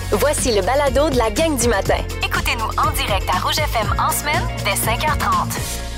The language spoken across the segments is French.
Voici le balado de la gang du matin. Écoutez-nous en direct à Rouge FM en semaine dès 5h30.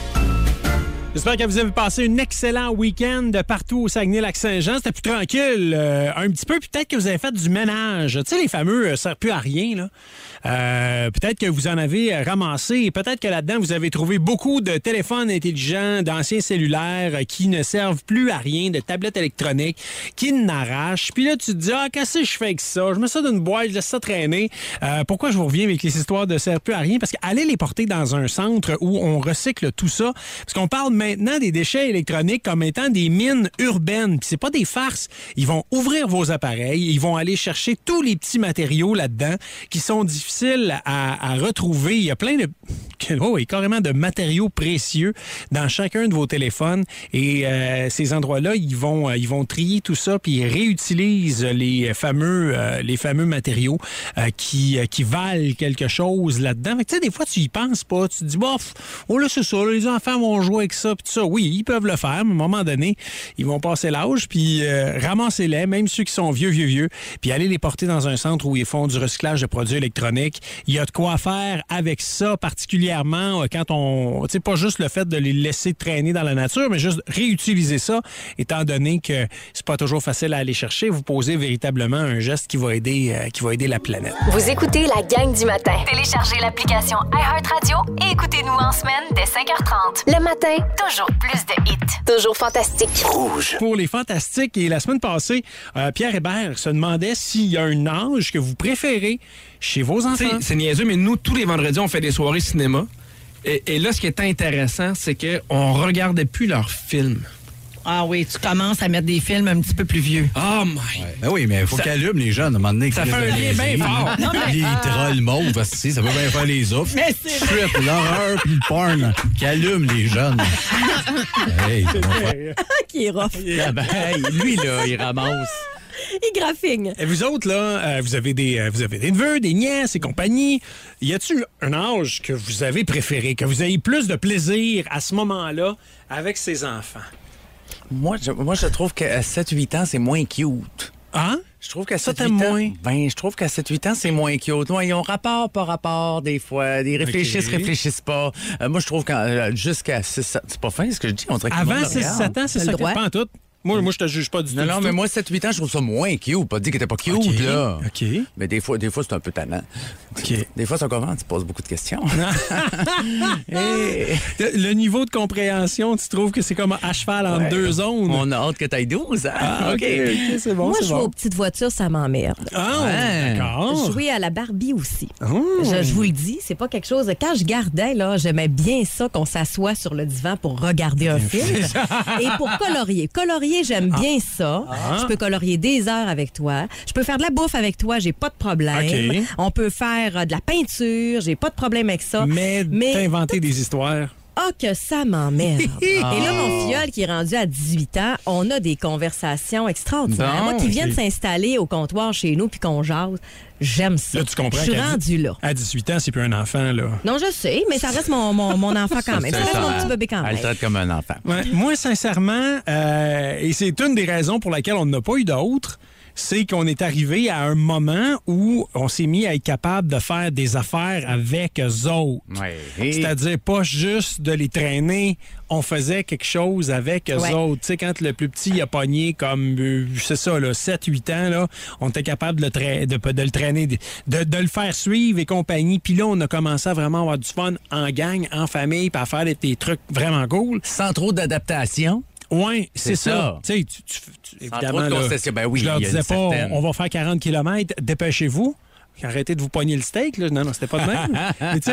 J'espère que vous avez passé un excellent week-end partout au Saguenay-Lac-Saint-Jean. C'était plus tranquille, un petit peu. Peut-être que vous avez fait du ménage. Tu sais, les fameux servent plus à rien, là. Peut-être que vous en avez ramassé et peut-être que là-dedans, vous avez trouvé beaucoup de téléphones intelligents, d'anciens cellulaires qui ne servent plus à rien, de tablettes électroniques qui n'arrachent. Puis là, tu te dis, qu'est-ce que je fais avec ça? Je mets ça dans une boîte, je laisse ça traîner. Pourquoi je vous reviens avec les histoires de servent plus à rien? Parce qu'allez les porter dans un centre où on recycle tout ça. Parce qu'on parle maintenant des déchets électroniques comme étant des mines urbaines. Puis c'est pas des farces. Ils vont ouvrir vos appareils, ils vont aller chercher tous les petits matériaux là-dedans qui sont difficiles à retrouver. Il y a plein de... carrément de matériaux précieux dans chacun de vos téléphones. Et ces endroits-là, ils vont trier tout ça puis ils réutilisent les fameux matériaux qui valent quelque chose là-dedans. Tu sais, des fois, tu y penses pas. Tu te dis, là, c'est ça. Là, les enfants vont jouer avec ça puis tout ça. Oui, ils peuvent le faire, mais à un moment donné, ils vont passer l'âge puis ramassez-les, même ceux qui sont vieux, puis aller les porter dans un centre où ils font du recyclage de produits électroniques. Il y a de quoi faire avec ça, particulièrement quand on... Tu sais, pas juste le fait de les laisser traîner dans la nature, mais juste réutiliser ça, étant donné que c'est pas toujours facile à aller chercher. Vous posez véritablement un geste qui va aider la planète. Vous écoutez la gang du matin. Téléchargez l'application iHeartRadio et écoutez-nous en semaine dès 5h30. Le matin, Toujours plus de hits. toujours fantastique. Rouge. Pour les fantastiques, et la semaine passée, Pierre Hébert se demandait s'il y a un âge que vous préférez chez vos enfants. T'sais, c'est niaiseux, mais nous, tous les vendredis, on fait des soirées cinéma. Et là, ce qui est intéressant, c'est qu'on regardait plus leurs films. Ah oui, tu commences à mettre des films un petit peu plus vieux. Oh my... Ben oui, mais il faut qu'ils allument les jeunes à un moment donné. Ça fait un lien bien fort. Les trolls mauves, ça peut bien faire les offres. Mais c'est Strip, l'horreur puis le porn qui allument les jeunes. Hey, c'est bon faire. qui est rough. Lui, là, il ramasse. Il graphigne. Et vous autres, là, vous avez des neveux, des nièces et compagnie. Y a-t-il un âge que vous avez préféré, que vous ayez plus de plaisir à ce moment-là avec ces enfants? Moi, je trouve qu'à 7-8 ans, c'est moins cute. Hein? Je trouve qu'à Ça, 7-8 t'aimes ans, moins? je trouve qu'à 7-8 ans, c'est moins cute. Ouais, ils ont rapport, pas rapport, des fois. Ils réfléchissent pas. Moi, je trouve que jusqu'à 6-7... C'est pas fin, ce que je dis. On dirait que Avant tout le monde le 6-7 regarde. ans, c'est T'as ça le qui droit. pas en tout. Moi, je te juge pas du tout. Non, mais moi, 7-8 ans, je trouve ça moins cute. Pas dire qu'il était pas cute, OK. là. OK. Mais des fois, c'est un peu tannant. OK. Des fois, ça commence, tu poses beaucoup de questions. Le niveau de compréhension, tu trouves que c'est comme à cheval entre deux zones? On a hâte que t'ailles 12, hein? Ah, OK, c'est bon, Moi, c'est jouer aux bon. petites voitures, ça m'emmerde. Ah, Ouais. d'accord. Jouer à la Barbie aussi. Oh. Je vous le dis, c'est pas quelque chose... Quand je gardais, là, j'aimais bien ça qu'on s'assoit sur le divan pour regarder un film. Et pour colorier. Colorier, j'aime bien ça. Je peux colorier des heures avec toi. Je peux faire de la bouffe avec toi, j'ai pas de problème. OK. On peut faire de la peinture, j'ai pas de problème avec ça. Mais t'as inventé des histoires. Ah, que ça m'emmerde. Et là, mon filleul qui est rendu à 18 ans, on a des conversations extraordinaires. Bon, Moi qui viens OK. de s'installer au comptoir chez nous puis qu'on jase, j'aime ça. Là, tu comprends Je suis qu'à rendu là. À 18 ans, c'est plus un enfant, là. Non, je sais, mais ça reste mon enfant quand même. Ça reste mon petit bébé quand Elle le même. traite comme un enfant. Ouais, moi, sincèrement, et c'est une des raisons pour laquelle on n'a pas eu d'autres, c'est qu'on est arrivé à un moment où on s'est mis à être capable de faire des affaires avec eux autres. Ouais. C'est-à-dire pas juste de les traîner, on faisait quelque chose avec eux Ouais. autres. Tu sais, quand le plus petit a pogné comme, c'est ça, là, 7-8 ans, là, on était capable de le traîner, de le faire suivre et compagnie. Puis là, on a commencé à vraiment avoir du fun en gang, en famille, puis à faire des trucs vraiment cool. Sans trop d'adaptation. Oui, c'est ça. ça. Tu sais, évidemment, trop de là, concessions. Ben oui, je leur il y a disais une pas, certaine. on va faire 40 km, dépêchez-vous. Arrêtez de vous pogner le steak. Là. Non, c'était pas de même. Mais tu sais,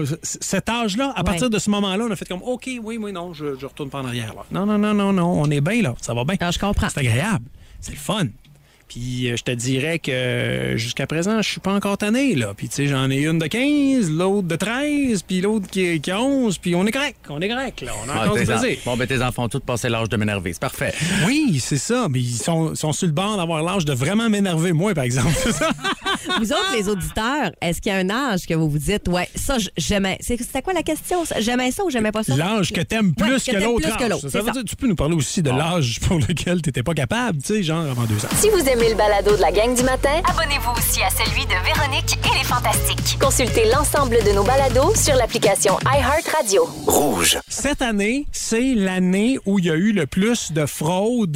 cet âge-là, à partir de ce moment-là, on a fait comme, OK, oui, non, je retourne pas en arrière. Là. Non, on est bien là, ça va bien. Ah, je comprends. C'est agréable, c'est le fun. Puis je te dirais que jusqu'à présent, je suis pas encore tanné, là. Puis tu sais, j'en ai une de 15, l'autre de 13, puis l'autre qui a 11, puis on est correct, là. On a encore du plaisir. Bon, ben tes enfants ont tous passé l'âge de m'énerver. C'est parfait. Oui, c'est ça, mais ils sont sur le bord d'avoir l'âge de vraiment m'énerver, moi, par exemple. C'est ça? Vous autres, les auditeurs, est-ce qu'il y a un âge que vous vous dites, ouais, ça, j'aimais. C'était quoi la question? J'aimais ça ou j'aimais pas ça? L'âge que t'aimes plus Ouais, que t'aimes l'autre plus que âge. l'autre, Ça c'est veut ça. dire, tu peux nous parler aussi de l'âge pour lequel t'étais pas capable, tu sais, genre avant 2 ans. Si vous aimez aimez le balado de la gang du matin? Abonnez-vous aussi à celui de Véronique et les Fantastiques. Consultez l'ensemble de nos balados sur l'application iHeartRadio. Rouge. Cette année, c'est l'année où il y a eu le plus de fraude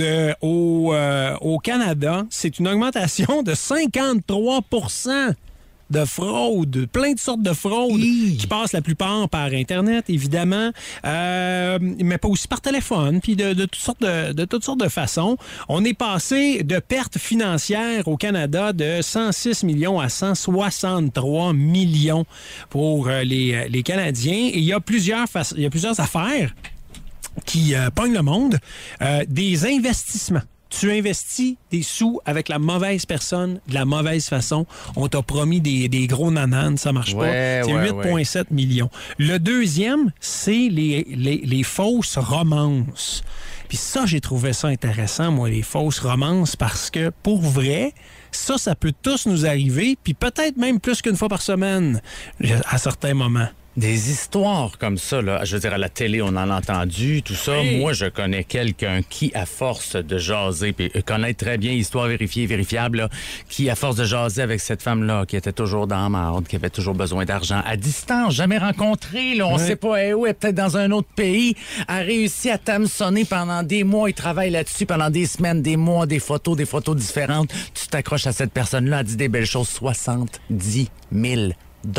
au Canada. C'est une augmentation de 53 % de fraude, plein de sortes de fraudes qui passent la plupart par Internet, évidemment, mais pas aussi par téléphone, puis de toutes sortes de façons. On est passé de pertes financières au Canada de 106 millions à 163 millions pour les Canadiens. Et il y a plusieurs affaires qui pognent le monde. Des investissements. Tu investis des sous avec la mauvaise personne, de la mauvaise façon. On t'a promis des gros nananes, ça marche pas. C'est 8,7 millions. Le deuxième, c'est les fausses romances. Puis ça, j'ai trouvé ça intéressant, moi, les fausses romances, parce que, pour vrai, ça peut tous nous arriver, puis peut-être même plus qu'une fois par semaine, à certains moments. Des histoires comme ça, là, je veux dire, à la télé, on en a entendu, tout ça. Oui. Moi, je connais quelqu'un qui, à force de jaser, puis connaître très bien histoire vérifiée et vérifiable, là, qui, à force de jaser avec cette femme-là, qui était toujours dans la marde, qui avait toujours besoin d'argent, à distance, jamais rencontrée, là, on sait pas où, elle est peut-être dans un autre pays, a réussi à t'hameçonner pendant des mois, il travaille là-dessus pendant des semaines, des mois, des photos différentes. Tu t'accroches à cette personne-là, elle dit des belles choses, 70 000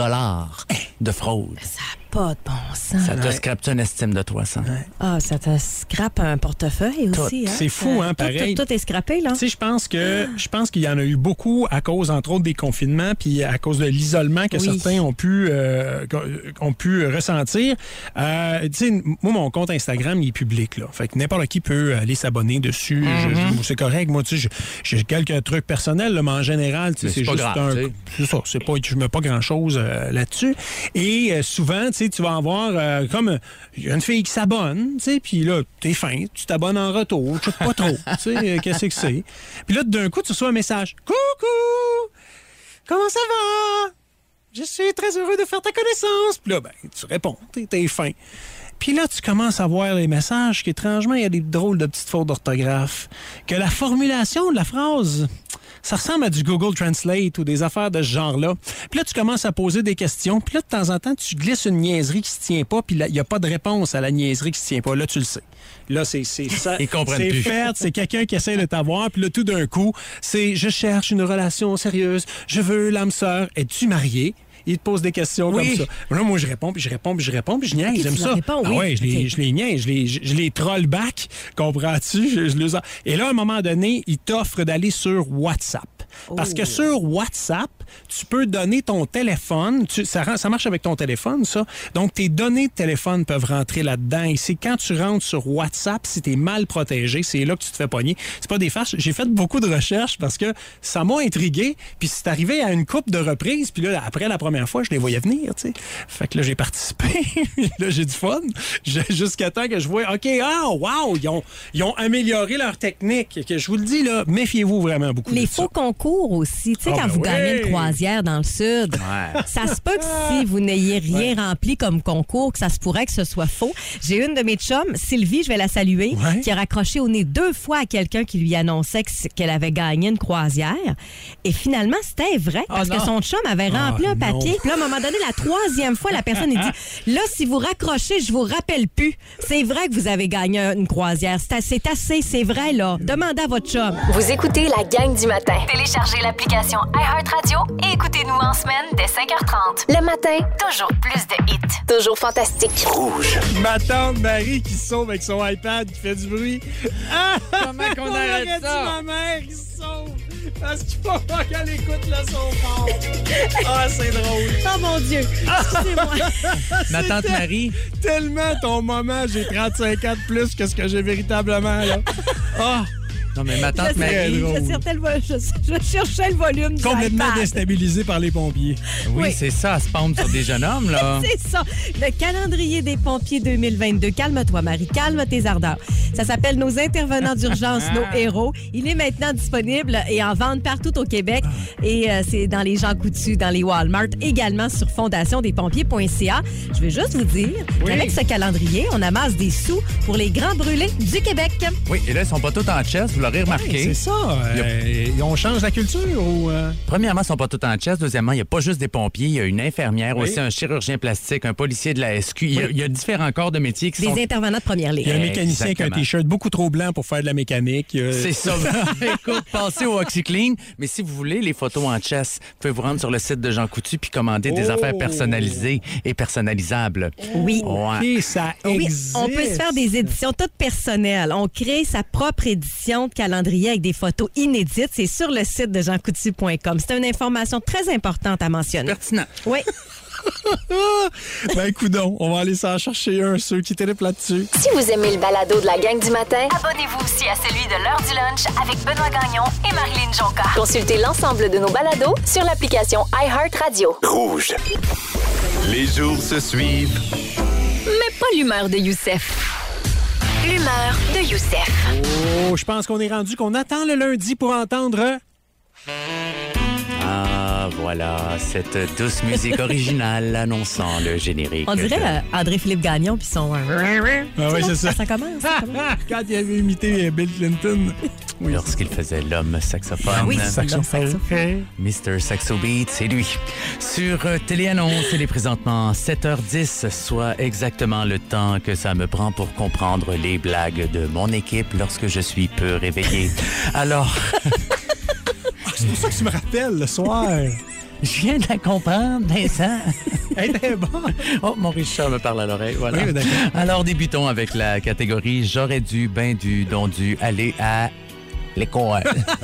$ de fraude. Ça n'a pas de bon sens. Ça te scrape une estime de toi, ça. Ah, ça te scrape un portefeuille aussi. Hein? C'est fou, hein, pareil. Tout est scrappé, là. Tu sais, je pense qu'il y en a eu beaucoup à cause, entre autres, des confinements, puis à cause de l'isolement que certains ont pu ressentir. Tu sais, moi, mon compte Instagram, il est public, là. Fait que n'importe qui peut aller s'abonner dessus. C'est correct. Moi, tu sais, j'ai quelques trucs personnels, là, mais en général, tu sais, c'est juste grave, c'est ça. Je mets pas grand-chose là-dessus. Et souvent, tu sais, tu vas avoir comme une fille qui s'abonne, tu sais, puis là, t'es fin, tu t'abonnes en retour, tu sais pas trop, tu sais, qu'est-ce que c'est. Puis là, d'un coup, tu reçois un message. Coucou! Comment ça va? Je suis très heureux de faire ta connaissance. Puis là, ben, tu réponds, t'es fin. Puis là, tu commences à voir les messages qu'étrangement, il y a des drôles de petites fautes d'orthographe. Que la formulation de la phrase, ça ressemble à du Google Translate ou des affaires de ce genre-là. Puis là, tu commences à poser des questions. Puis là, de temps en temps, tu glisses une niaiserie qui se tient pas. Puis là, il n'y a pas de réponse à la niaiserie qui se tient pas. Là, tu le sais. Là, c'est ça. Ils comprennent c'est plus. fait. C'est quelqu'un qui essaie de t'avoir. Puis là, tout d'un coup, c'est « Je cherche une relation sérieuse. Je veux l'âme sœur. Es-tu marié? » Il te pose des questions comme ça. Là, moi, je réponds, puis je niaise. J'aime ça. Je les niaise. Je les troll back. Comprends-tu? Et là, à un moment donné, il t'offre d'aller sur WhatsApp. Parce que sur WhatsApp, tu peux donner ton téléphone. Ça marche avec ton téléphone, ça. Donc, tes données de téléphone peuvent rentrer là-dedans. Et c'est quand tu rentres sur WhatsApp, si tu es mal protégé, c'est là que tu te fais pogner. C'est pas des farces. J'ai fait beaucoup de recherches parce que ça m'a intrigué. Puis c'est arrivé à une couple de reprises. Puis là, après la première fois, je les voyais venir, tu sais. Fait que là, j'ai participé. Là, j'ai du fun. Jusqu'à temps que je vois, OK, wow, ils ont amélioré leur technique. Que je vous le dis, là, méfiez-vous vraiment beaucoup. Les faux concours aussi. Tu sais, quand vous gagnez une croisière dans le Sud, ça se peut que si vous n'ayez rien rempli comme concours, que ça se pourrait que ce soit faux. J'ai une de mes chums, Sylvie, je vais la saluer, qui a raccroché au nez 2 fois à quelqu'un qui lui annonçait qu'elle avait gagné une croisière. Et finalement, c'était vrai, parce que son chum avait rempli un papier. Puis là, à un moment donné, la 3e fois, la personne, il dit, là, si vous raccrochez, je vous rappelle plus. C'est vrai que vous avez gagné une croisière. C'est assez, c'est vrai, là. Demandez à votre chum. Vous écoutez la gang du matin. Téléchargez l'application iHeartRadio et écoutez-nous en semaine dès 5h30. Le matin, Toujours plus de hits. toujours fantastique. Rouge. Ma tante Marie qui se sauve avec son iPad, qui fait du bruit. Comment qu'on arrête ça? Ma mère qui se sauve parce qu'il faut pas qu'elle écoute le son fort. C'est drôle. Oh mon Dieu! Excusez-moi. Ma tante Marie. Tellement ton moment, j'ai 35 ans de plus que ce que j'ai véritablement, là. Non, mais ma tante Marie. Je cherchais le volume du Complètement iPad. déstabilisé par les pompiers. Oui, c'est ça, elle se pompe sur des jeunes hommes, là. C'est ça. Le calendrier des pompiers 2022. Calme-toi, Marie. Calme tes ardeurs. Ça s'appelle Nos intervenants d'urgence, nos héros. Il est maintenant disponible et en vente partout au Québec. Et c'est dans les Jean Coutu, dans les Walmart, également sur fondationdespompiers.ca. Je veux juste vous dire qu'avec ce calendrier, on amasse des sous pour les grands brûlés du Québec. Oui, et là, ils sont pas tous en chest. Vous l'aurez remarqué. C'est ça. On change la culture ou... Premièrement, ils sont pas tous en chess. Deuxièmement, il n'y a pas juste des pompiers. Il y a une infirmière, aussi un chirurgien plastique, un policier de la SQ. Il y a différents corps de métiers qui sont... Des intervenants de première ligne. Il y a un mécanicien qui a un Exactement. T-shirt beaucoup trop blanc pour faire de la mécanique. C'est ça. Écoute, passez au OxyClean. Mais si vous voulez les photos en chess, vous pouvez vous rendre sur le site de Jean Coutu puis commander des affaires personnalisées et personnalisables. Oui. Ouais. OK, ça Oui, existe. on peut se faire des éditions toutes personnelles. On crée sa propre édition de calendrier avec des photos inédites. C'est sur le site de jeancoutu.com. C'est une information très importante à mentionner. Pertinent. Oui. Ben, coudonc, on va aller s'en chercher un, ceux qui trippent là-dessus. Si vous aimez le balado de la gang du matin, Abonnez-vous aussi à celui de l'heure du lunch avec Benoît Gagnon et Marilyn Jonca. consultez l'ensemble de nos balados sur l'application iHeartRadio. Rouge. Les jours se suivent. Mais pas l'humeur de Youssef. L'humeur de Youssef. Oh, je pense qu'on est rendu qu'on attend le lundi pour entendre... Ah, voilà, cette douce musique originale annonçant le générique. On dirait André-Philippe Gagnon puis son... Ah oui, c'est ça. Ça commence. Quand il avait imité Bill Clinton. Oui. Lorsqu'il faisait l'homme saxophone. Oui, Saxophone. Mr. Saxo Beat, c'est lui. Sur Téléannonce, il est présentement 7h10, soit exactement le temps que ça me prend pour comprendre les blagues de mon équipe lorsque je suis peu réveillé. Alors, C'est pour ça que tu me rappelles le soir. je viens de la comprendre, Vincent. Elle était bonne. Oh, mon Richard me parle à l'oreille, voilà. Oui, d'accord. Alors, débutons avec la catégorie « J'aurais dû, ben dû, donc dû aller à l'école. »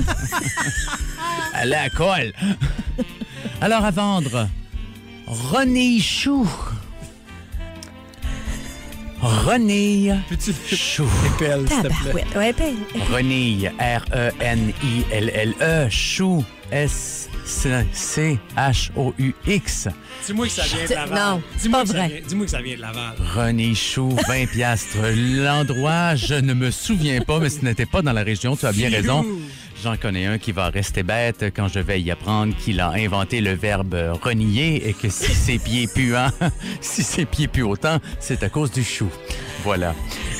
À l'école. Alors, à vendre, René Chou. René Chou. Épelle, s'il te plaît. Tabarouette. Ouais, ben, Renille, R-E-N-I-L-L-E, Chou, S-C-H-O-U-X. Dis-moi que ça vient de Laval. Non, c'est Dis-moi pas que ça vrai. vient- Dis-moi que ça vient de Laval. René Chou, 20 piastres. L'endroit, je ne me souviens pas, mais ce n'était pas dans la région, tu as bien raison. J'en connais un qui va rester bête quand je vais y apprendre qu'il a inventé le verbe renier et que si ses pieds puent, si ses pieds puent autant, c'est à cause du chou. Voilà.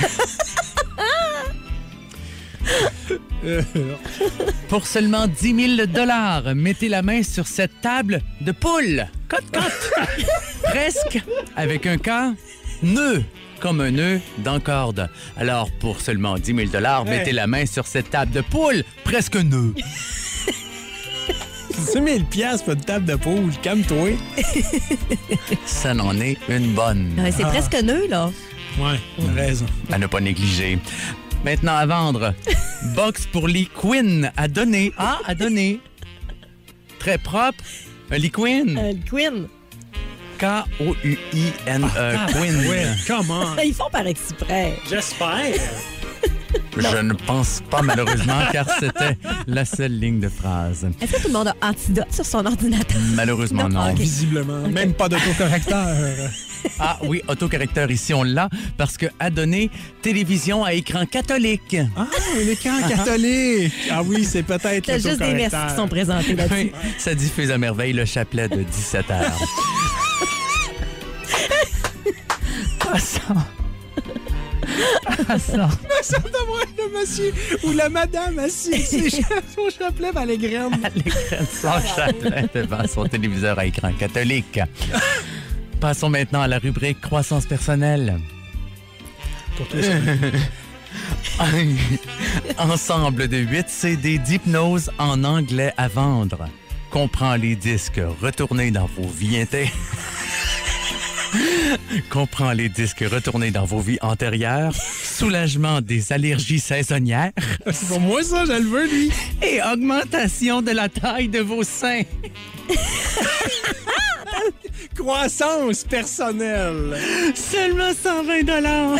Pour seulement 10 000 $, mettez la main sur cette table de poule. Cote. Presque, avec un cas, nœud, comme un nœud dans corde. Alors, pour seulement 10 000 $, mettez la main sur cette table de poule, presque nœud. 10 000 $ pour une table de poule. Calme-toi. Ça n'en est une bonne. ouais, c'est presque nœud, là. Ouais, t'as raison. À ne pas négliger. Maintenant, à vendre. Box pour Lee Quinn à donner. Ah, à donner. Très propre. Un Lee Quinn. Queen. K-O-U-I-N-E. Quinn. Ouais, comment? Ils font par exprès. J'espère. Je ne pense pas, malheureusement, car c'était la seule ligne de phrase. Est-ce que tout le monde a antidote sur son ordinateur? Malheureusement, non. Ok. Visiblement. Même pas d'autocorrecteur. Ah oui, autocorrecteur ici, on l'a, parce que à donner, télévision à écran catholique. Ah, l'écran catholique. Ah oui, c'est peut-être T'as juste des merci qui sont présentés là-dessus. Oui, ça diffuse à merveille le chapelet de 17h. Passons. Ça devrait être le monsieur ou la madame assis son chapelet dans les graines. À l'écran de son chapelet devant son téléviseur à écran catholique. Passons maintenant à la rubrique croissance personnelle. Pour toi, Ensemble de 8 CD d'hypnose en anglais à vendre. Comprends les disques retournés dans vos vies intérieures. Comprends les disques retournés dans vos vies antérieures. Soulagement des allergies saisonnières. c'est pour moi ça, je le veux, lui. Et augmentation de la taille de vos seins. Croissance personnelle. Seulement 120 $.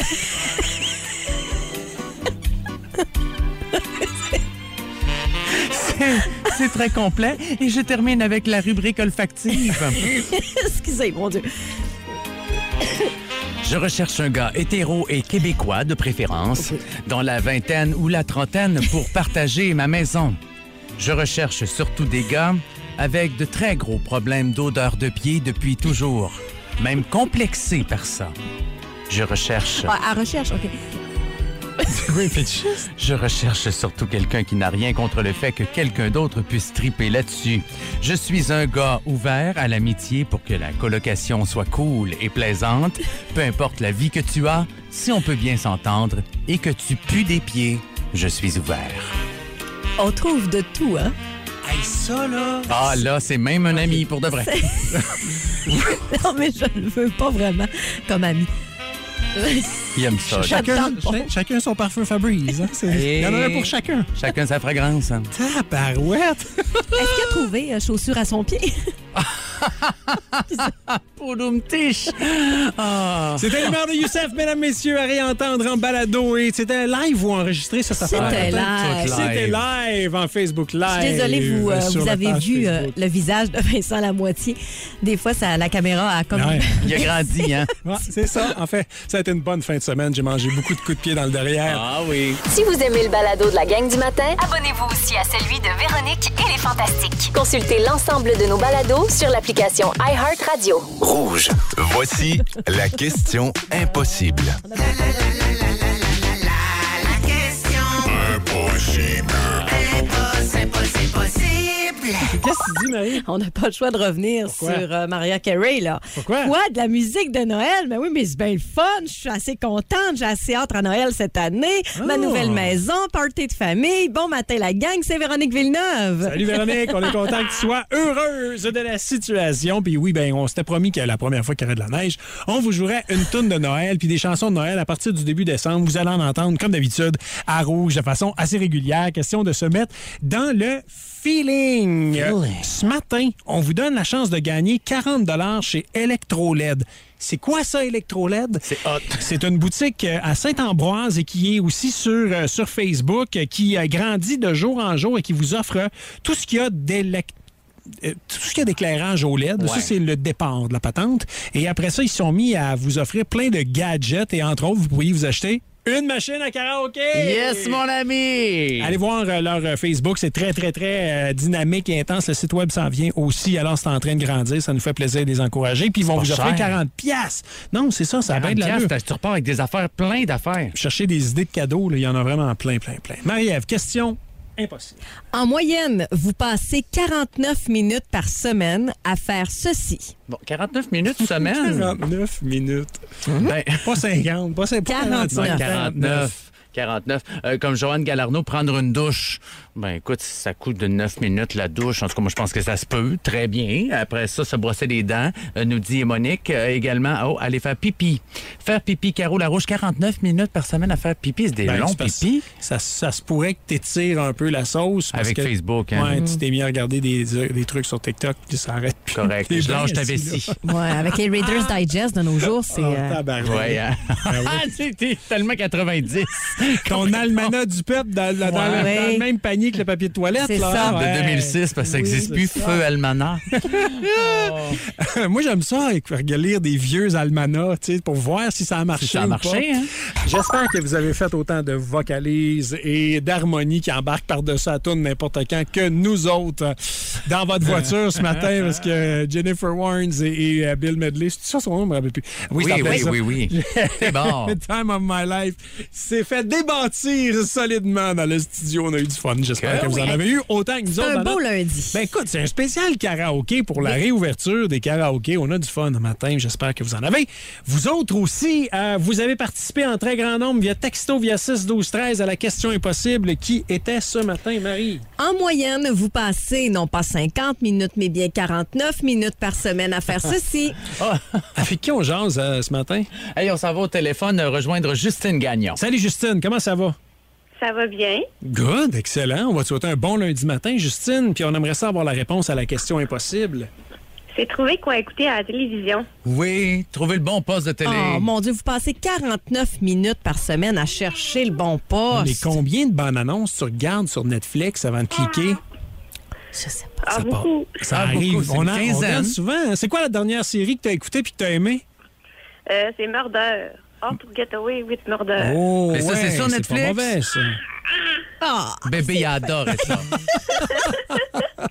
C'est très complet. Et je termine avec la rubrique olfactive. Excusez, mon Dieu. Je recherche un gars hétéro et québécois de préférence, dans la vingtaine ou la trentaine pour partager ma maison. Je recherche surtout des gars avec de très gros problèmes d'odeur de pied depuis toujours, même complexés par ça. Je recherche... Ah, à recherche, OK. Oui, fétichiste. Je recherche surtout quelqu'un qui n'a rien contre le fait que quelqu'un d'autre puisse triper là-dessus. Je suis un gars ouvert à l'amitié pour que la colocation soit cool et plaisante. Peu importe la vie que tu as, si on peut bien s'entendre et que tu pues des pieds, je suis ouvert. On trouve de tout, hein? Hey, ça, là... Ah, là, c'est même un ami pour de vrai. Non, mais je ne veux pas vraiment comme ami. Il aime ça. Chacun son parfum Febreze. Hein? Il y en a un pour chacun. Chacun sa fragrance. Hein. Tabarouette! Est-ce qu'il a trouvé chaussures à son pied? Poudoum-tiche. C'était l'humeur de Youssef, mesdames, messieurs, à réentendre en balado. Et c'était live ou enregistré, ça C'était live. C'était live en Facebook Live. Je suis désolée, vous avez vu Facebook. le visage de Vincent Lamoitié. Des fois, la caméra a comme... Ouais. Il a grandi, hein? Ouais, c'est ça. En fait, ça a été une bonne fin de semaine. J'ai mangé beaucoup de coups de pied dans le derrière. Ah oui. Si vous aimez le balado de la gang du matin, Abonnez-vous aussi à celui de Véronique et les Fantastiques. consultez l'ensemble de nos balados sur l'application iHeartRadio. Rouge. Voici la question impossible. Qu'est-ce que tu dis, Marie? On n'a pas le choix de revenir Pourquoi? sur Mariah Carey, là. Pourquoi? Quoi? De la musique de Noël? Mais oui, mais c'est bien le fun. Je suis assez contente. J'ai assez hâte à Noël cette année. Ma nouvelle maison, party de famille. Bon matin, la gang. C'est Véronique Villeneuve. Salut Véronique, on est content que tu sois heureuse de la situation. Puis oui, ben on s'était promis que la première fois qu'il y aurait de la neige, on vous jouerait une toune de Noël puis des chansons de Noël à partir du début décembre. Vous allez en entendre, comme d'habitude, à Rouge de façon assez régulière. Question de se mettre dans le feeling. Ce matin, on vous donne la chance de gagner 40 $ chez Electroled. C'est quoi ça, Electroled? C'est hot. C'est une boutique à Saint-Ambroise et qui est aussi sur Facebook, qui grandit de jour en jour et qui vous offre tout ce qu'il y a tout ce qu'il y a d'éclairage au LED. Ça, c'est le départ de la patente. Et après ça, ils se sont mis à vous offrir plein de gadgets et entre autres, vous pourriez vous acheter une machine à karaoké! Yes, mon ami! Allez voir leur Facebook, c'est très, très, très dynamique et intense. Le site web s'en vient aussi, alors c'est en train de grandir. Ça nous fait plaisir de les encourager. Puis ils vont vous offrir 40 $. Non, c'est ça, ça a bien de l'allure. Tu repars avec des affaires, plein d'affaires. Chercher des idées de cadeaux, là, il y en a vraiment plein, plein, plein. Marie-Ève, question impossible. En moyenne, vous passez 49 minutes par semaine à faire ceci. Bon, 49 minutes semaine. 49 minutes. Ben, Pas 50, pas 49. 49. Comme Joanne Galarneau, prendre une douche. Ben écoute, ça coûte de 9 minutes la douche. En tout cas, moi, je pense que ça se peut. Très bien. Après ça, se brosser les dents, nous dit Monique. Également, aller faire pipi. Faire pipi, Caro Larouche, 49 minutes par semaine à faire pipi. C'est des longs pipis. Ça se pourrait que tu étires un peu la sauce. Parce Avec que, Facebook, hein? Ouais, tu t'es mis à regarder des trucs sur TikTok, puis ça arrête plus. Correct. T'es Je bien lâche ta assis, vessie. là. Ouais, avec les Reader's Digest de nos jours, c'est... tabarnak. Ouais, hein? C'était tellement 90. Ton almanach du peuple dans le même panier que le papier de toilette. C'est là. ça. Ouais. De 2006, parce que ça n'existe Oui, plus. c'est ça. Feu Almanach. Moi, j'aime ça, lire des vieux almanachs, tu sais, pour voir si ça a marché. Si ça a ou marché, pas. hein? J'espère que vous avez fait autant de vocalises et d'harmonies qui embarquent par-dessus la toune n'importe quand que nous autres dans votre voiture ce matin, parce que Jennifer Warnes et Bill Medley, c'est ça son nom, je me rappelle plus. Oui. C'est bon. The Time of My Life s'est fait débâtir solidement dans le studio. On a eu du fun. J'espère que vous en avez eu autant que nous autres. un dans beau notre- lundi. Ben écoute, c'est un spécial karaoké pour la réouverture des karaokés. On a du fun le matin. J'espère que vous en avez. Vous autres aussi, vous avez participé en très grand nombre via texto, via 6-12-13 à la question impossible qui était ce matin, Marie. En moyenne, vous passez non pas 50 minutes, mais bien 49 minutes par semaine à faire ceci. Avec qui on jase ce matin? Hey, on s'en va au téléphone rejoindre Justine Gagnon. Salut Justine, comment ça va? Ça va bien. Good, excellent. On va te souhaiter un bon lundi matin, Justine, puis on aimerait ça avoir la réponse à la question impossible. C'est trouver quoi écouter à la télévision. Oui, trouver le bon poste de télé. Oh mon Dieu, vous passez 49 minutes par semaine à chercher le bon poste. Mais combien de bandes annonces tu regardes sur Netflix avant de cliquer? Je sais pas. Ah, beaucoup. Ça Ah, arrive. beaucoup, c'est On une on quinzaine. regarde souvent. C'est quoi la dernière série que tu as écoutée puis que tu as aimée? C'est Murder. How to Get Away with Murder. Oh, Mais ça, c'est sur pas Netflix? mauvais, ça. Ah, Bébé, il adore ça.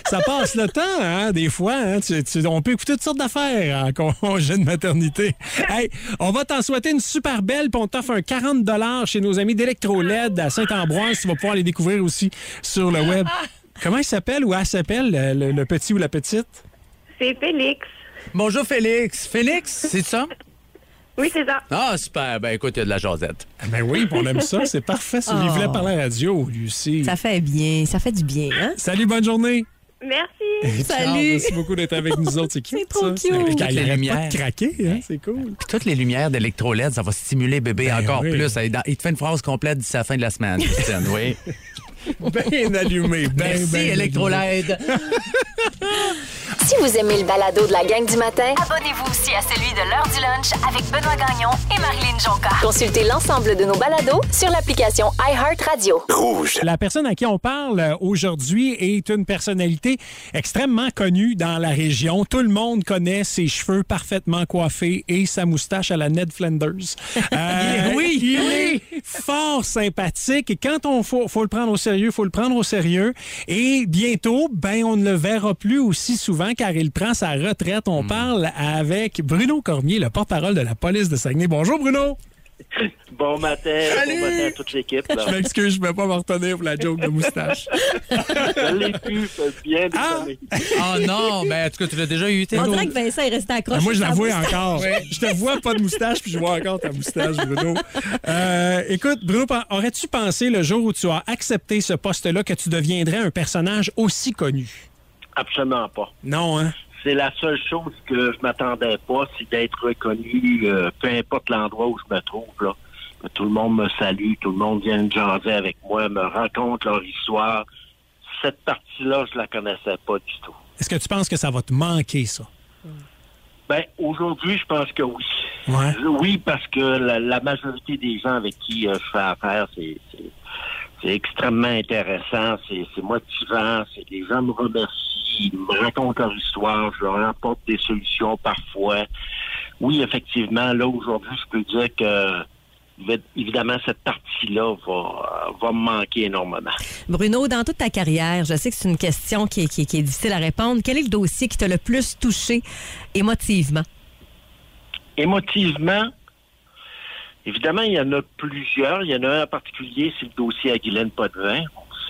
Ça passe le temps, hein, des fois. Hein, on peut écouter toutes sortes d'affaires en congé de maternité. Hey, on va t'en souhaiter une super belle, puis on t'offre un 40 $ chez nos amis d'Electro-LED à Saint-Ambroise. Tu vas pouvoir les découvrir aussi sur le web. Comment il s'appelle ou elle s'appelle, le petit ou la petite? C'est Félix. Bonjour, Félix. Félix, c'est ça? Oui, c'est ça. Ah, super. Ben, écoute, il y a de la jasette. Ben oui, on aime ça. C'est parfait. Il voulait parler à la radio, lui aussi. Ça fait bien. Ça fait du bien, hein? Salut, bonne journée. Merci. Salut. Merci beaucoup d'être avec nous autres. C'est cute, C'est trop ça. cute. Il Toutes les arrête lumières. pas de craquer, hein? C'est cool. Puis toutes les lumières d'Electro-LED, ça va stimuler bébé encore oui. plus. Il te fait une phrase complète d'ici la fin de la semaine, Christine. Oui. Bien allumé. Merci, Electro-LED. Si vous aimez le balado de la gang du matin, Abonnez-vous aussi à celui de l'heure du lunch avec Benoît Gagnon et Marilyn Jonca. consultez l'ensemble de nos balados sur l'application iHeartRadio. La personne à qui on parle aujourd'hui est une personnalité extrêmement connue dans la région. Tout le monde connaît ses cheveux parfaitement coiffés et sa moustache à la Ned Flanders. Il est fort sympathique et quand on faut le prendre au sérieux, Et bientôt, on ne le verra plus aussi souvent car il prend sa retraite. On parle avec Bruno Cormier, le porte-parole de la police de Saguenay. Bonjour Bruno! Bon matin. Bon matin à toute l'équipe. Là. Je m'excuse, je ne peux pas me retenir pour la joke de moustache. Je l'ai pu, c'est bien désolé. Oh non, ben en tout cas, tu l'as déjà eu. On dirait que Vincent est resté accroché. Moi, je la sur vois sa moustache. encore. Je te vois pas de moustache, puis je vois encore ta moustache, Bruno. Écoute, Bruno, aurais-tu pensé le jour où tu as accepté ce poste-là que tu deviendrais un personnage aussi connu? Absolument pas. Non, hein? C'est la seule chose que je m'attendais pas, c'est d'être reconnu, peu importe l'endroit où je me trouve. Là. Tout le monde me salue, tout le monde vient jaser avec moi, me raconte leur histoire. Cette partie-là, je la connaissais pas du tout. Est-ce que tu penses que ça va te manquer, ça? Ben, aujourd'hui, je pense que oui. Ouais. Oui, parce que la majorité des gens avec qui je fais affaire, c'est extrêmement intéressant, c'est motivant, les gens me remercient, ils me racontent leur histoire, je leur apporte des solutions parfois. Oui, effectivement, là, aujourd'hui, je peux dire que évidemment, cette partie-là va me manquer énormément. Bruno, dans toute ta carrière, je sais que c'est une question qui est difficile à répondre. Quel est le dossier qui t'a le plus touché émotivement? Émotivement, évidemment, il y en a plusieurs. Il y en a un en particulier, c'est le dossier à Guylaine Potvin.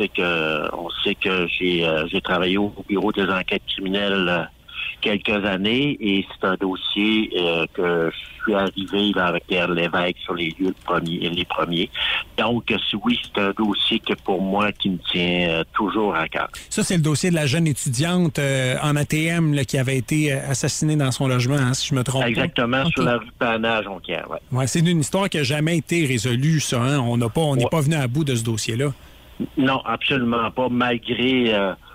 On sait que j'ai travaillé au bureau des enquêtes criminelles quelques années et c'est un dossier que je suis arrivé là, avec Pierre Lévesque sur les lieux les premiers. Donc, oui, c'est un dossier que pour moi qui me tient toujours à cœur. Ça, c'est le dossier de la jeune étudiante en ATM là, qui avait été assassinée dans son logement, hein, si je me trompe pas. Exactement, sur la rue Panat, Jonquière, ouais. Ouais, c'est une histoire qui n'a jamais été résolue, ça. Hein? On n'est pas venu à bout de ce dossier-là. Non, absolument pas, malgré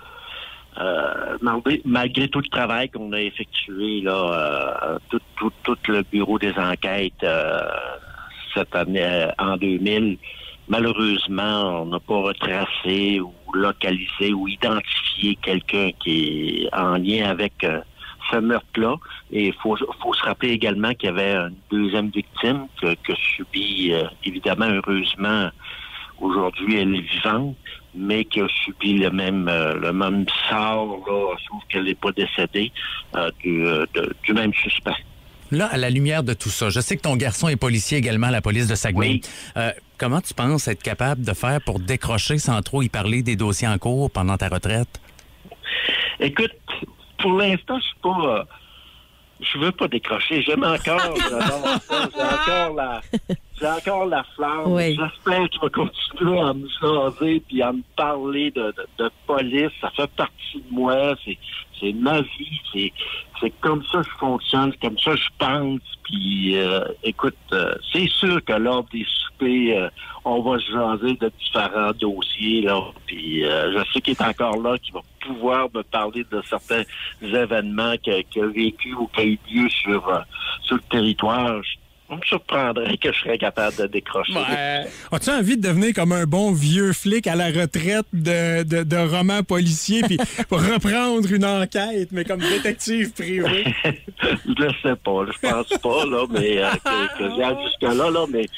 tout le travail qu'on a effectué, là, tout le bureau des enquêtes cette année, en 2000, malheureusement, on n'a pas retracé ou localisé ou identifié quelqu'un qui est en lien avec ce meurtre-là. Et il faut se rappeler également qu'il y avait une deuxième victime que subit, évidemment, heureusement, aujourd'hui, elle est vivante, mais qui a subi le même sort, là, sauf qu'elle n'est pas décédée, du même suspect. Là, à la lumière de tout ça, je sais que ton garçon est policier également à la police de Saguenay. Oui. Comment tu penses être capable de faire pour décrocher sans trop y parler des dossiers en cours pendant ta retraite? Écoute, pour l'instant, je veux pas décrocher. J'aime encore, j'adore ça. J'ai encore la flamme. Oui. J'espère qu'il va continuer à me jaser puis à me parler de police. Ça fait partie de moi. C'est ma vie. C'est comme ça que je fonctionne. C'est comme ça que je pense. Puis, écoute, c'est sûr que lors des soupers, on va se jaser de différents dossiers. Là. Puis, je sais qu'il est encore là, qu'il va pouvoir me parler de certains événements qu'il a vécu ou qui a eu lieu sur le territoire. On me surprendrait que je serais capable de décrocher. Ouais. As-tu envie de devenir comme un bon vieux flic à la retraite de roman policier puis reprendre une enquête, mais comme détective privé? Je sais pas. Je pense pas, là, mais que j'y aille jusque-là, là, mais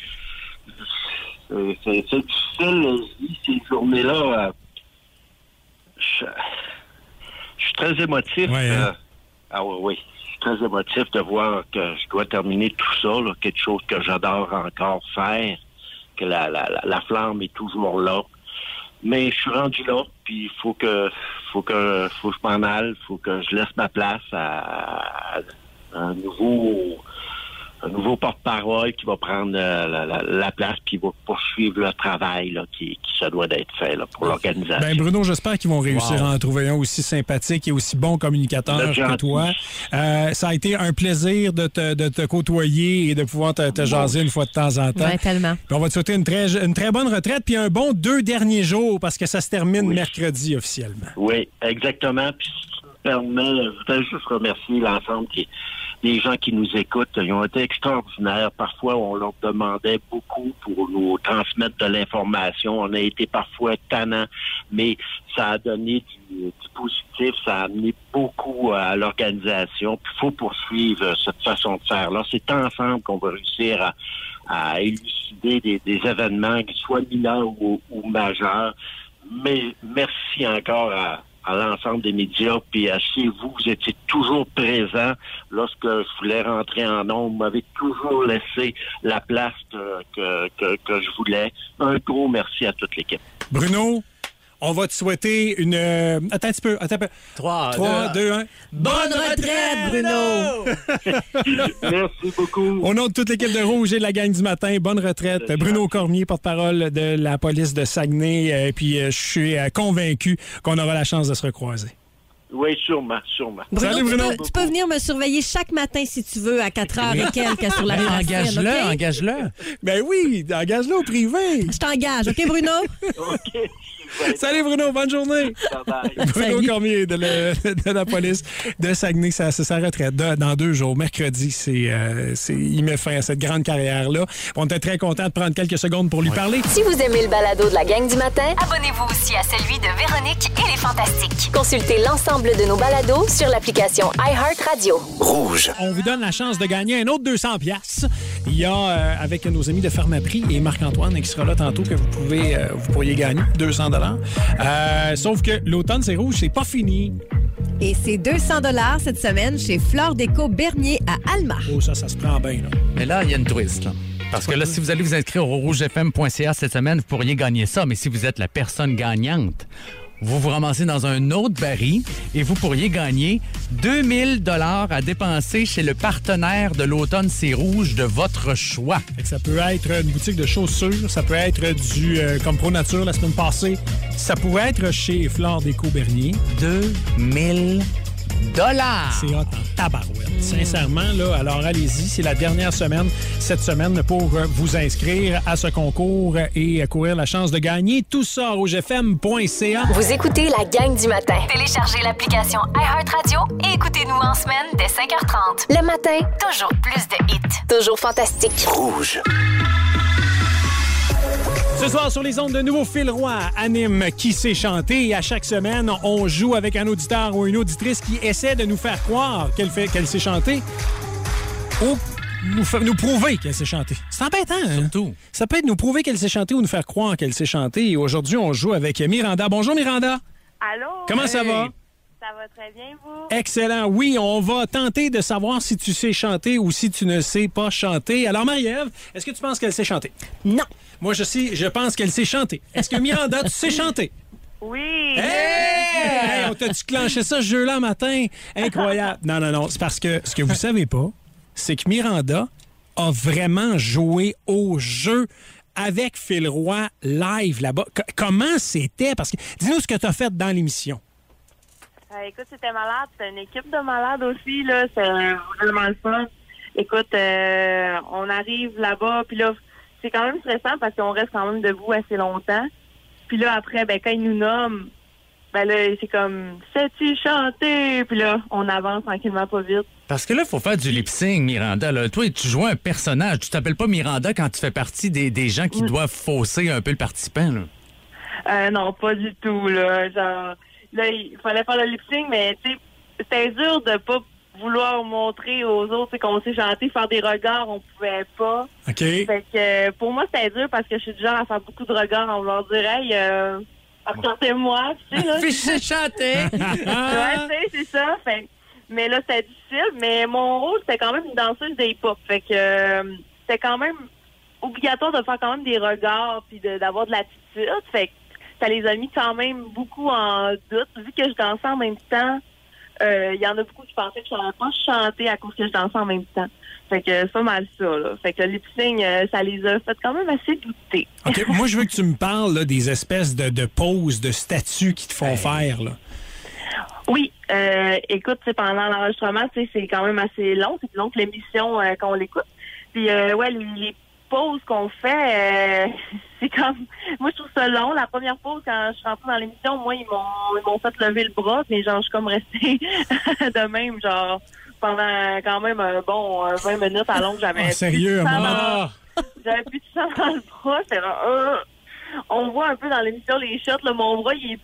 c'est difficile, ces journées-là. très émotif. Ouais, hein? Oui. Je suis très émotif de voir que je dois terminer tout ça, là, quelque chose que j'adore encore faire, que la flamme est toujours là. Mais je suis rendu là, puis il faut que je m'en aille, faut que je laisse ma place à un nouveau porte-parole qui va prendre la place, qui va poursuivre le travail là, qui se doit d'être fait là, pour l'organisation. Ben Bruno, j'espère qu'ils vont réussir à en trouver un aussi sympathique et aussi bon communicateur que toi. Ça a été un plaisir de te côtoyer et de pouvoir te jaser une fois de temps en temps. Ouais, tellement. Puis on va te souhaiter une très bonne retraite puis un bon 2 derniers jours parce que ça se termine mercredi officiellement. Oui, exactement. Puis si tu me permets, je voudrais juste remercier l'ensemble des gens qui nous écoutent. Ils ont été extraordinaires. Parfois, on leur demandait beaucoup pour nous transmettre de l'information. On a été parfois tannants, mais ça a donné du positif. Ça a amené beaucoup à l'organisation. Puis il faut poursuivre cette façon de faire-là. C'est ensemble qu'on va réussir à élucider des événements, qu'ils soient mineurs ou majeurs. Mais merci encore à l'ensemble des médias, puis chez vous étiez toujours présents lorsque je voulais rentrer en nombre. Vous m'avez toujours laissé la place que je voulais. Un gros merci à toute l'équipe. Bruno, on va te souhaiter une... Attends un petit peu. 3, 2, 1. Bonne retraite, Bruno! Merci beaucoup. Au nom de toute l'équipe de Rouge et de la gang du matin, bonne retraite. Bruno Cormier, porte-parole de la police de Saguenay. Puis je suis convaincu qu'on aura la chance de se recroiser. Oui, sûrement. Bruno, Salut, Bruno. Tu peux venir me surveiller chaque matin si tu veux à 4h et quelques sur la place. Engage-le. Ben oui, engage-le au privé. Je t'engage, OK, Bruno? OK. Salut Bruno, bonne journée. Bye-bye. Bruno Cormier de la police de Saguenay, c'est sa retraite dans 2 jours. Mercredi, il met fin à cette grande carrière-là. On était très contents de prendre quelques secondes pour lui parler. Si vous aimez le balado de la gang du matin, Abonnez-vous aussi à celui de Véronique et les Fantastiques. consultez l'ensemble de nos balados sur l'application iHeartRadio. Rouge. On vous donne la chance de gagner un autre 200 $. Il y a, avec nos amis de Pharmaprix et Marc-Antoine qui sera là tantôt, que vous pourriez gagner 200 $. Sauf que l'automne, c'est rouge, c'est pas fini. Et c'est 200 $ cette semaine chez Flore Déco Bernier à Alma. Oh, ça se prend bien, là. Mais là, il y a une twist, là. Parce que là, si vous allez vous inscrire au rougefm.ca cette semaine, vous pourriez gagner ça. Mais si vous êtes la personne gagnante, vous vous ramassez dans un autre baril et vous pourriez gagner 2000 $ à dépenser chez le partenaire de l'automne C'est Rouge de votre choix. Fait que ça peut être une boutique de chaussures, ça peut être du comme Pro Nature la semaine passée, ça pourrait être chez Flore Déco Bernier. 2000 $. C'est hot en tabarouette. Sincèrement, là, alors allez-y, c'est la dernière semaine, cette semaine, pour vous inscrire à ce concours et courir la chance de gagner. Tout ça à rougefm.ca. Vous écoutez la gang du matin. Téléchargez l'application iHeartRadio et écoutez-nous en semaine dès 5h30. Le matin, Toujours plus de hits. toujours fantastique. Rouge. Ce soir, sur les ondes de Nouveau Fil Roy, anime Qui sait chanter. Et à chaque semaine, on joue avec un auditeur ou une auditrice qui essaie de nous faire croire qu'elle sait chanter ou nous prouver qu'elle sait chanter. C'est embêtant, hein? Surtout. Ça peut être nous prouver qu'elle sait chanter ou nous faire croire qu'elle sait chanter. Et aujourd'hui, on joue avec Miranda. Bonjour, Miranda. Allô? Comment ça va? Ça va très bien, vous? Excellent. Oui, on va tenter de savoir si tu sais chanter ou si tu ne sais pas chanter. Alors, Marie-Ève, est-ce que tu penses qu'elle sait chanter? Non. Moi, je pense qu'elle sait chanter. Est-ce que Miranda, tu sais chanter? Oui. Hey! On t'a-tu clenché ça ce jeu-là matin? Incroyable. Non. C'est parce que ce que vous savez pas, c'est que Miranda a vraiment joué au jeu avec Phil Roy live là-bas. Comment c'était? Parce que dis-nous ce que tu as fait dans l'émission. Écoute, c'était malade. C'était une équipe de malades aussi, là. C'est vraiment le fun. Écoute, on arrive là-bas, puis là, c'est quand même stressant parce qu'on reste quand même debout assez longtemps. Puis là, après, quand ils nous nomment, là, c'est comme « Sais-tu chanter? » Puis là, on avance tranquillement pas vite. Parce que là, il faut faire du lip-sync, Miranda. Là. Toi, tu joues un personnage. Tu t'appelles pas Miranda quand tu fais partie des gens qui doivent fausser un peu le participant, là. Non, pas du tout, là. Genre, là, il fallait faire le lip-sync, mais tu sais, c'était dur de pas vouloir montrer aux autres qu'on sait chanter, faire des regards, on pouvait pas. OK. Fait que pour moi, c'était dur parce que je suis du genre à faire beaucoup de regards en vouloir dire « Hey, Apportez-moi, tu sais, là. Fiché chanté! Ouais, c'est ça. Mais là, c'était difficile. Mais mon rôle, c'était quand même une danseuse de hip-hop. Fait que c'était quand même obligatoire de faire quand même des regards puis d'avoir de l'attitude. Fait que ça les a mis quand même beaucoup en doute. Vu que je dansais en même temps, il y en a beaucoup qui pensaient que je savais pas chanter à cause que je dansais en même temps. Fait que c'est pas mal ça, là. Fait que le lip-sync, ça les a fait quand même assez douter. OK, moi, je veux que tu me parles là, des espèces de poses, de statues qui te font faire, là. Oui, écoute, pendant l'enregistrement, c'est quand même assez long. C'est plus long que l'émission qu'on l'écoute. Puis, ouais, les pauses qu'on fait, c'est comme... Moi, je trouve ça long. La première pause, quand je suis rentrée dans l'émission, moi, ils m'ont fait lever le bras, mais genre, je suis comme restée de même, genre, pendant quand même un bon 20 minutes à longue. J'avais sérieux, j'avais plus de sang dans le bras. C'était on voit un peu dans l'émission les shots, là, mon bras, il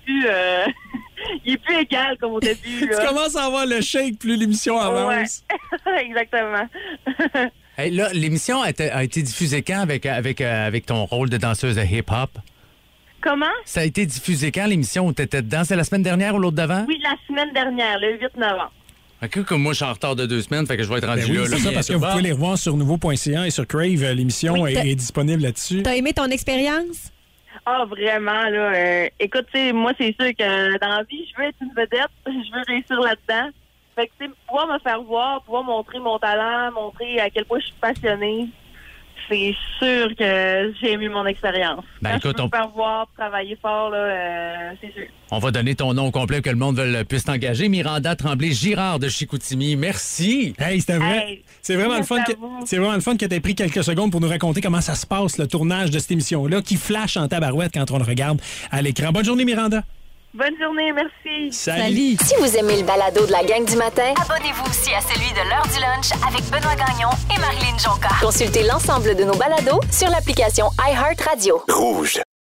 est plus égal comme au début. Là. Tu commences à avoir le shake plus l'émission avance. Ouais, exactement. Hey, là, l'émission a été diffusée quand avec ton rôle de danseuse de hip-hop? Comment? Ça a été diffusé quand, l'émission où tu étais dedans? C'est la semaine dernière ou l'autre d'avant? Oui, la semaine dernière, le 8 novembre. Comme moi, je suis en retard de 2 semaines, fait que je vais être rendu Oui, là. c'est ça, parce que vous pouvez les revoir sur nouveau.ca et sur Crave. L'émission est disponible là-dessus. T'as aimé ton expérience? Ah, vraiment, là. Écoute, tu sais, moi, c'est sûr que dans la vie, je veux être une vedette. Je veux réussir là-dedans. Fait que, tu sais, pouvoir me faire voir, pouvoir montrer mon talent, montrer à quel point je suis passionnée, c'est sûr que j'ai aimé mon expérience. Ben, écoute, je peux me faire voir, travailler fort, là, c'est sûr. On va donner ton nom complet que le monde puisse t'engager. Miranda Tremblay-Girard de Chicoutimi. Merci. Hey, c'était vrai. Hey, c'est vraiment le fun que tu aies pris quelques secondes pour nous raconter comment ça se passe, le tournage de cette émission-là, qui flash en tabarouette quand on le regarde à l'écran. Bonne journée, Miranda. Bonne journée, merci. Salut. Si vous aimez le balado de la gang du matin, Abonnez-vous aussi à celui de l'heure du lunch avec Benoît Gagnon et Marilyn Jonca. consultez l'ensemble de nos balados sur l'application iHeartRadio. Rouge.